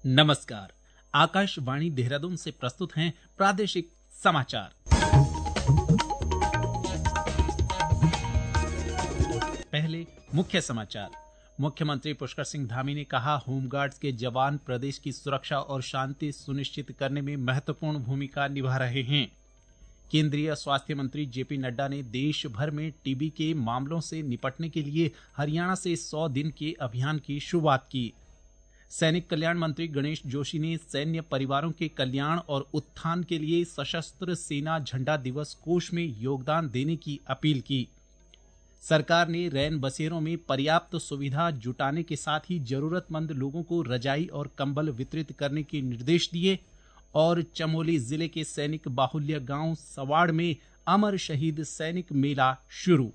नमस्कार। आकाशवाणी देहरादून से प्रस्तुत हैं प्रादेशिक समाचार। पहले मुख्य समाचार। मुख्यमंत्री पुष्कर सिंह धामी ने कहा, होमगार्ड्स के जवान प्रदेश की सुरक्षा और शांति सुनिश्चित करने में महत्वपूर्ण भूमिका निभा रहे हैं। केंद्रीय स्वास्थ्य मंत्री जेपी नड्डा ने देश भर में टीबी के मामलों से निपटने के लिए हरियाणा से 100 दिन के अभियान की शुरुआत की। सैनिक कल्याण मंत्री गणेश जोशी ने सैन्य परिवारों के कल्याण और उत्थान के लिए सशस्त्र सेना झंडा दिवस कोष में योगदान देने की अपील की। सरकार ने रैन बसेरों में पर्याप्त सुविधा जुटाने के साथ ही जरूरतमंद लोगों को रजाई और कंबल वितरित करने के निर्देश दिए। और चमोली जिले के सैनिक बाहुल्य गांव सवाड़ में अमर शहीद सैनिक मेला शुरू।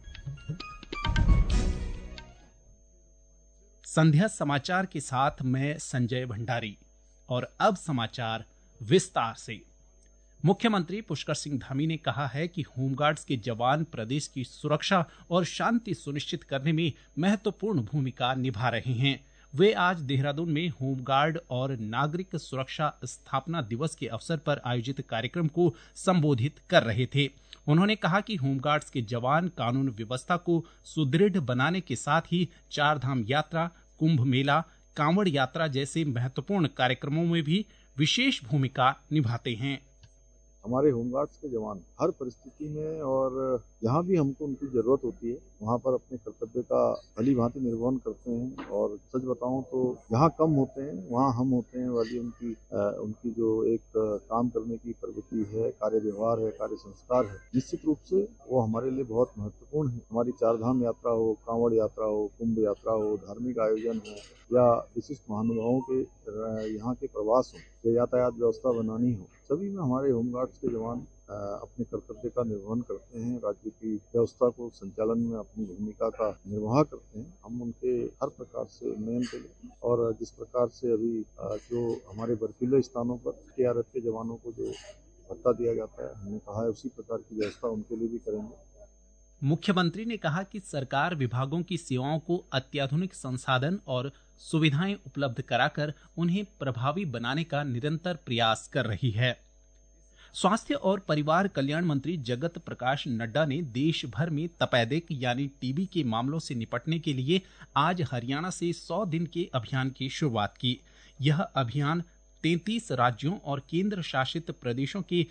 संध्या समाचार के साथ मैं संजय भंडारी। और अब समाचार विस्तार से। मुख्यमंत्री पुष्कर सिंह धामी ने कहा है कि होमगार्ड्स के जवान प्रदेश की सुरक्षा और शांति सुनिश्चित करने में महत्वपूर्ण भूमिका निभा रहे हैं। वे आज देहरादून में होमगार्ड और नागरिक सुरक्षा स्थापना दिवस के अवसर पर आयोजित कार्यक्रम को संबोधित कर रहे थे। उन्होंने कहा कि होमगार्ड्स के जवान कानून व्यवस्था को सुदृढ़ बनाने के साथ ही चारधाम यात्रा, कुंभ मेला, कांवड़ यात्रा जैसे महत्वपूर्ण कार्यक्रमों में भी विशेष भूमिका निभाते हैं। हमारे होमगार्ड्स के जवान हर परिस्थिति में और जहाँ भी हमको उनकी जरूरत होती है वहाँ पर अपने कर्तव्य का भली भांति निर्वहन करते हैं। और सच बताऊं तो जहाँ कम होते हैं वहाँ हम होते हैं वाली उनकी जो एक काम करने की प्रवृत्ति है, कार्य व्यवहार है, कार्य संस्कार है, निश्चित रूप से वो हमारे लिए बहुत महत्वपूर्ण है। हमारी चारधाम यात्रा हो, कांवड़ यात्रा हो, कुंभ यात्रा हो, धार्मिक आयोजन हो या विशिष्ट महानुभावों के यहाँ के प्रवास हो या यातायात व्यवस्था बनानी हो, सभी में हमारे होमगार्ड्स के जवान अपने कर्तव्य का निर्वहन करते हैं। राज्य की व्यवस्था को संचालन में अपनी भूमिका का निर्वाह करते हैं। हम उनके हर प्रकार से उन्नयन के लिए और जिस प्रकार से अभी जो हमारे बर्फीले स्थानों पर TRF के जवानों को जो भत्ता दिया जाता है, हमने कहा है उसी प्रकार की व्यवस्था उनके लिए भी करेंगे। मुख्यमंत्री ने कहा कि सरकार विभागों की सेवाओं को अत्याधुनिक संसाधन और सुविधाएं उपलब्ध कराकर उन्हें प्रभावी बनाने का निरंतर प्रयास कर रही है। स्वास्थ्य और परिवार कल्याण मंत्री जगत प्रकाश नड्डा ने देश भर में तपेदिक यानी टीबी के मामलों से निपटने के लिए आज हरियाणा से 100 दिन के अभियान की शुरुआत की। यह अभियान 33 राज्यों और केंद्र शासित प्रदेशों के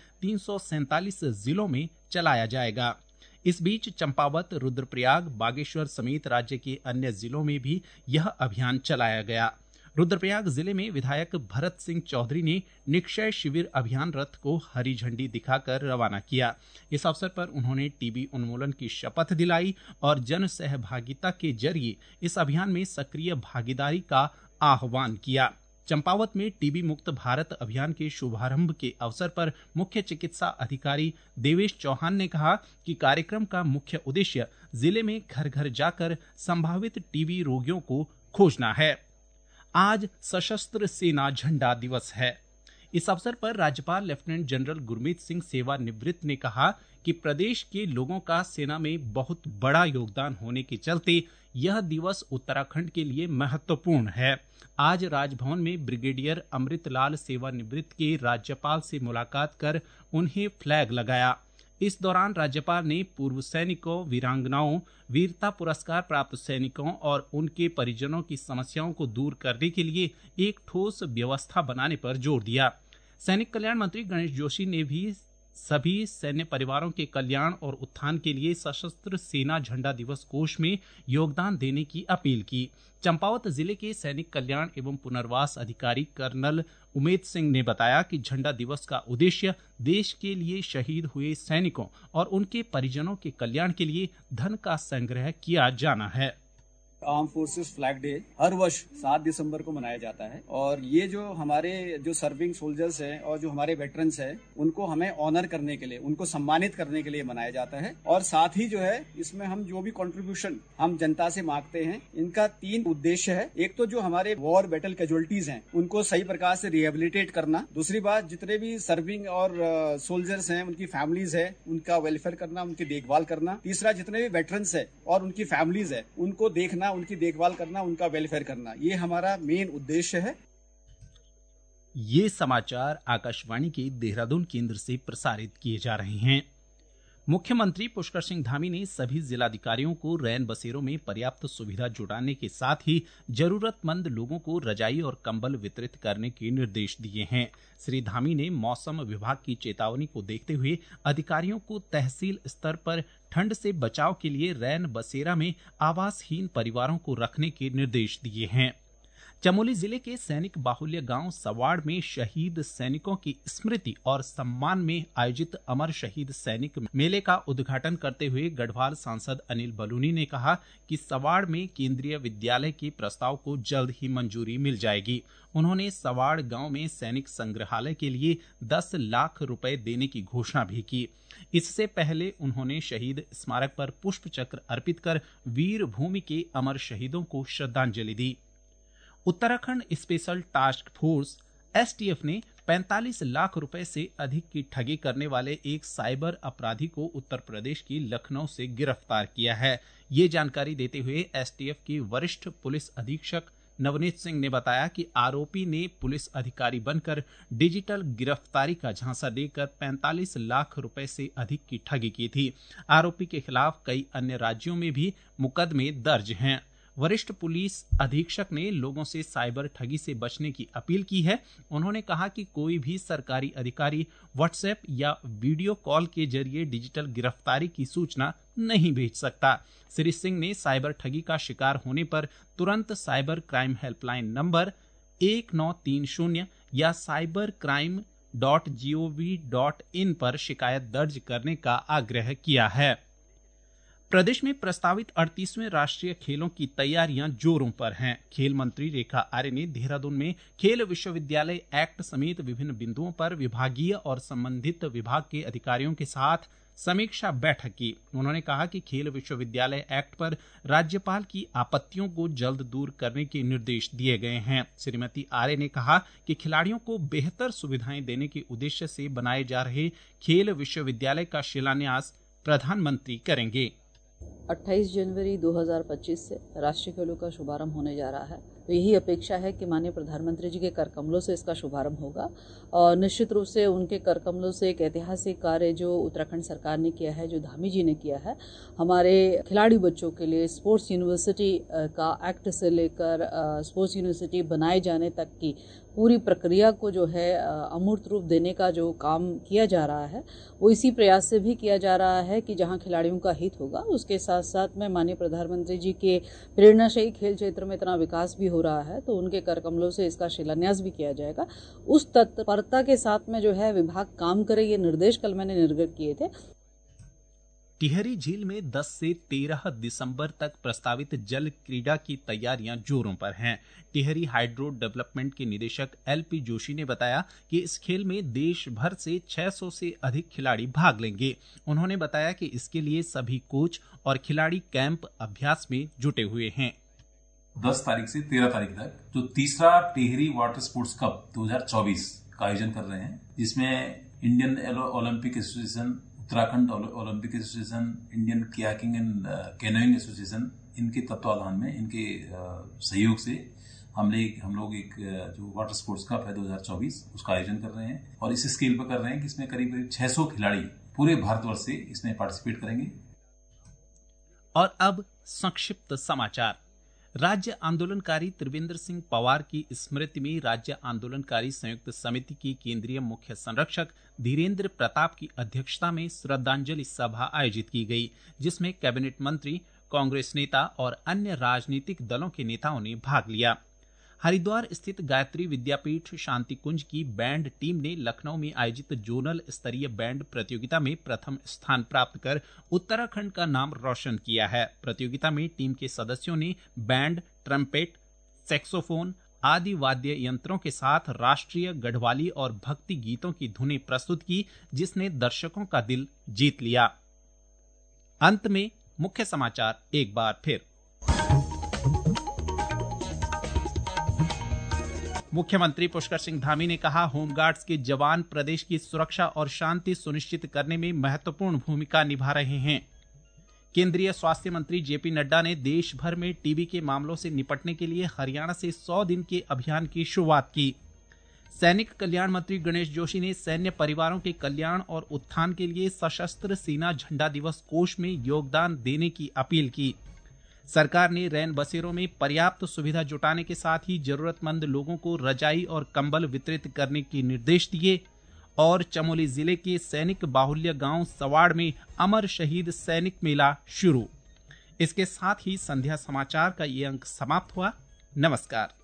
347 जिलों में चलाया जाएगा। इस बीच चंपावत, रुद्रप्रयाग, बागेश्वर समेत राज्य के अन्य जिलों में भी यह अभियान चलाया गया। रुद्रप्रयाग जिले में विधायक भरत सिंह चौधरी ने निक्षय शिविर अभियान रथ को हरी झंडी दिखाकर रवाना किया। इस अवसर पर उन्होंने टीबी उन्मूलन की शपथ दिलाई और जन सहभागिता के जरिए इस अभियान में सक्रिय भागीदारी का आह्वान किया। चंपावत में टीबी मुक्त भारत अभियान के शुभारंभ के अवसर पर मुख्य चिकित्सा अधिकारी देवेश चौहान ने कहा कि कार्यक्रम का मुख्य उद्देश्य जिले में घर घर जाकर संभावित टीबी रोगियों को खोजना है। आज सशस्त्र सेना झंडा दिवस है। इस अवसर पर राज्यपाल लेफ्टिनेंट जनरल गुरमीत सिंह सेवानिवृत्त ने कहा कि प्रदेश के लोगों का सेना में बहुत बड़ा योगदान होने के चलते यह दिवस उत्तराखंड के लिए महत्वपूर्ण है। आज राजभवन में ब्रिगेडियर अमृतलाल सेवानिवृत्त के राज्यपाल से मुलाकात कर उन्हें फ्लैग लगाया। इस दौरान राज्यपाल ने पूर्व सैनिकों, वीरांगनाओं, वीरता पुरस्कार प्राप्त सैनिकों और उनके परिजनों की समस्याओं को दूर करने के लिए एक ठोस व्यवस्था बनाने पर जोर दिया। सैनिक कल्याण मंत्री गणेश जोशी ने भी सभी सैन्य परिवारों के कल्याण और उत्थान के लिए सशस्त्र सेना झंडा दिवस कोष में योगदान देने की अपील की। चंपावत जिले के सैनिक कल्याण एवं पुनर्वास अधिकारी कर्नल उमेद सिंह ने बताया कि झंडा दिवस का उद्देश्य देश के लिए शहीद हुए सैनिकों और उनके परिजनों के कल्याण के लिए धन का संग्रह किया जाना है। आर्म फोर्सेस फ्लैग डे हर वर्ष 7 दिसंबर को मनाया जाता है और ये जो हमारे जो सर्विंग सोल्जर्स हैं और जो हमारे वेटरन्स हैं उनको हमें ऑनर करने के लिए, उनको सम्मानित करने के लिए मनाया जाता है। और साथ ही जो है इसमें हम जो भी कंट्रीब्यूशन हम जनता से मांगते हैं, इनका 3 उद्देश्य है। एक तो जो हमारे वॉर बैटल कैजुअलिटीज हैं उनको सही प्रकार से रिहेबिलिटेट करना। दूसरी बात, जितने भी सर्विंग और सोल्जर्स हैं उनकी फैमिलीज है उनका वेलफेयर करना, उनकी देखभाल करना। तीसरा, जितने भी वेटरन्स है और उनकी फैमिलीज है उनको देखना, उनकी देखभाल करना, उनका वेलफेयर करना। ये हमारा मेन उद्देश्य है। ये समाचार आकाशवाणी के देहरादून केंद्र से प्रसारित किए जा रहे हैं। मुख्यमंत्री पुष्कर सिंह धामी ने सभी जिलाधिकारियों को रैन बसेरों में पर्याप्त सुविधा जुटाने के साथ ही जरूरतमंद लोगों को रजाई और कंबल वितरित करने के निर्देश दिए हैं। श्री धामी ने मौसम विभाग की चेतावनी को देखते हुए अधिकारियों को तहसील स्तर पर ठंड से बचाव के लिए रैन बसेरा में आवासहीन परिवारों को रखने के निर्देश दिए हैं। चमोली जिले के सैनिक बाहुल्य गांव सवाड़ में शहीद सैनिकों की स्मृति और सम्मान में आयोजित अमर शहीद सैनिक मेले का उद्घाटन करते हुए गढ़वाल सांसद अनिल बलूनी ने कहा कि सवाड़ में केंद्रीय विद्यालय के प्रस्ताव को जल्द ही मंजूरी मिल जाएगी। उन्होंने सवाड़ गांव में सैनिक संग्रहालय के लिए 10 लाख रुपए देने की घोषणा भी की। इससे पहले उन्होंने शहीद स्मारक पर पुष्प चक्र अर्पित कर वीर भूमि के अमर शहीदों को श्रद्धांजलि दी। Uttarakhand special task force STF ने 45 लाख रुपए से अधिक की ठगी करने वाले एक साइबर अपराधी को उत्तर प्रदेश की लखनऊ से गिरफ्तार किया है। ये जानकारी देते हुए एसटीएफ के वरिष्ठ पुलिस अधीक्षक नवनीत सिंह ने बताया कि आरोपी ने पुलिस अधिकारी बनकर डिजिटल गिरफ्तारी का झांसा देकर 45 लाख रुपए से अधिक की ठगी की थी। आरोपी के खिलाफ कई अन्य राज्यों में भी मुकदमे दर्ज हैं। वरिष्ठ पुलिस अधीक्षक ने लोगों से साइबर ठगी से बचने की अपील की है। उन्होंने कहा कि कोई भी सरकारी अधिकारी व्हाट्सएप या वीडियो कॉल के जरिए डिजिटल गिरफ्तारी की सूचना नहीं भेज सकता। श्री सिंह ने साइबर ठगी का शिकार होने पर तुरंत साइबर क्राइम हेल्पलाइन नंबर 1930 या cybercrime.gov.in पर शिकायत दर्ज करने का आग्रह किया है। प्रदेश में प्रस्तावित 38वें राष्ट्रीय खेलों की तैयारियां जोरों पर हैं। खेल मंत्री रेखा आर्य ने देहरादून में खेल विश्वविद्यालय एक्ट समेत विभिन्न बिंदुओं पर विभागीय और संबंधित विभाग के अधिकारियों के साथ समीक्षा बैठक की। उन्होंने कहा कि खेल विश्वविद्यालय एक्ट पर राज्यपाल की आपत्तियों को जल्द दूर करने के निर्देश दिए गए हैं। श्रीमती आर्य ने कहा कि खिलाड़ियों को बेहतर सुविधाएं देने के उद्देश्य से बनाए जा रहे खेल विश्वविद्यालय का शिलान्यास प्रधानमंत्री करेंगे। 28 जनवरी 2025 से राष्ट्रीय खेलों का शुभारंभ होने जा रहा है। तो यही अपेक्षा है कि माननीय प्रधानमंत्री जी के कर कमलों से इसका शुभारंभ होगा और निश्चित रूप से उनके कर कमलों से एक ऐतिहासिक कार्य जो उत्तराखंड सरकार ने किया है, जो धामी जी ने किया है, हमारे खिलाड़ी बच्चों के लिए स्पोर्ट्स यूनिवर्सिटी का एक्ट से लेकर स्पोर्ट्स यूनिवर्सिटी बनाए जाने तक की पूरी प्रक्रिया को जो है अमूर्त रूप देने का जो काम किया जा रहा है, वो इसी प्रयास से भी किया जा रहा है कि जहां खिलाड़ियों का हित होगा, उसके साथ साथ में माननीय प्रधानमंत्री जी के प्रेरणा से ही खेल क्षेत्र में इतना विकास भी हो रहा है, तो उनके कर कमलों से इसका शिलान्यास भी किया जाएगा। उस तत्परता के साथ में जो है विभाग काम करे, ये निर्देश कल मैंने निर्गत किए थे। टिहरी झील में 10 से 13 दिसंबर तक प्रस्तावित जल क्रीड़ा की तैयारियां जोरों पर हैं। टिहरी हाइड्रो डेवलपमेंट के निदेशक एलपी जोशी ने बताया कि इस खेल में देश भर से 600 से अधिक खिलाड़ी भाग लेंगे। उन्होंने बताया कि इसके लिए सभी कोच और खिलाड़ी कैंप अभ्यास में जुटे हुए हैं। 10 तारीख से 13 तारीख तक जो तीसरा टिहरी वाटर स्पोर्ट्स कप 2024 का आयोजन कर रहे हैं, जिसमें Indian Olympic association, Uttarakhand Olympic association, Indian kayaking and canoeing association, इनके तत्वाधान में, इनके सहयोग से हम लोग एक जो वाटर स्पोर्ट्स कप है 2024 उसका आयोजन कर रहे हैं और इस स्केल पर कर रहे हैं कि इसमें करीब 600 खिलाड़ी पूरे भारतवर्ष से इसमें पार्टिसिपेट करेंगे। और अब संक्षिप्त समाचार। राज्य आंदोलनकारी त्रिवेंद्र सिंह पवार की स्मृति में राज्य आंदोलनकारी संयुक्त समिति की केंद्रीय मुख्य संरक्षक धीरेन्द्र प्रताप की अध्यक्षता में श्रद्धांजलि सभा आयोजित की गई, जिसमें कैबिनेट मंत्री, कांग्रेस नेता और अन्य राजनीतिक दलों के नेताओं ने भाग लिया। हरिद्वार स्थित गायत्री विद्यापीठ शांति कुंज की बैंड टीम ने लखनऊ में आयोजित जोनल स्तरीय बैंड प्रतियोगिता में प्रथम स्थान प्राप्त कर उत्तराखंड का नाम रोशन किया है। प्रतियोगिता में टीम के सदस्यों ने बैंड, ट्रम्पेट, सैक्सोफोन आदि वाद्य यंत्रों के साथ राष्ट्रीय, गढ़वाली और भक्ति गीतों की धुनें प्रस्तुत की, जिसने दर्शकों का दिल जीत लिया। अंत में मुख्य समाचार एक बार फिर। मुख्यमंत्री पुष्कर सिंह धामी ने कहा, होमगार्ड्स के जवान प्रदेश की सुरक्षा और शांति सुनिश्चित करने में महत्वपूर्ण भूमिका निभा रहे हैं। केंद्रीय स्वास्थ्य मंत्री जेपी नड्डा ने देश भर में टीबी के मामलों से निपटने के लिए हरियाणा से 100 दिन के अभियान की शुरुआत की। सैनिक कल्याण मंत्री गणेश जोशी ने सैन्य परिवारों के कल्याण और उत्थान के लिए सशस्त्र सेना झंडा दिवस कोष में योगदान देने की अपील की। सरकार ने रैन बसेरों में पर्याप्त सुविधा जुटाने के साथ ही जरूरतमंद लोगों को रजाई और कंबल वितरित करने के निर्देश दिए। और चमोली जिले के सैनिक बाहुल्य गांव सवाड़ में अमर शहीद सैनिक मेला शुरू। इसके साथ ही संध्या समाचार का ये अंक समाप्त हुआ। नमस्कार।